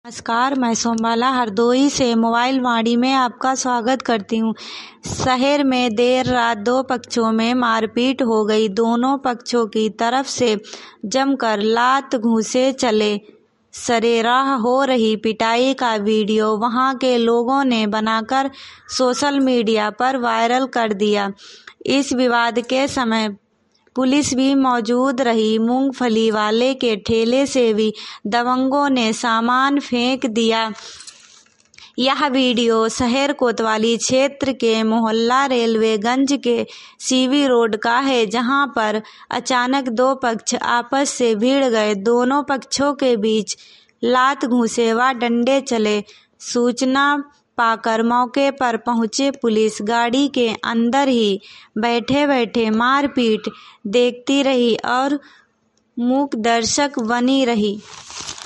नमस्कार, मैं सोमबाला हरदोई से मोबाइल वाणी में आपका स्वागत करती हूँ। शहर में देर रात दो पक्षों में मारपीट हो गई। दोनों पक्षों की तरफ से जमकर लात घूंसे चले। सरेराह हो रही पिटाई का वीडियो वहां के लोगों ने बनाकर सोशल मीडिया पर वायरल कर दिया। इस विवाद के समय पुलिस भी मौजूद रही। मूंगफली वाले के ठेले से भी दबंगों ने सामान फेंक दिया। यह वीडियो शहर कोतवाली क्षेत्र के मोहल्ला रेलवेगंज के सीवी रोड का है, जहां पर अचानक दो पक्ष आपस से भिड़ गए। दोनों पक्षों के बीच लात घूंसे व डंडे चले। सूचना पाकर मौके पर पहुंचे पुलिस गाड़ी के अंदर ही बैठे बैठे मारपीट देखती रही और मूक दर्शक बनी रही।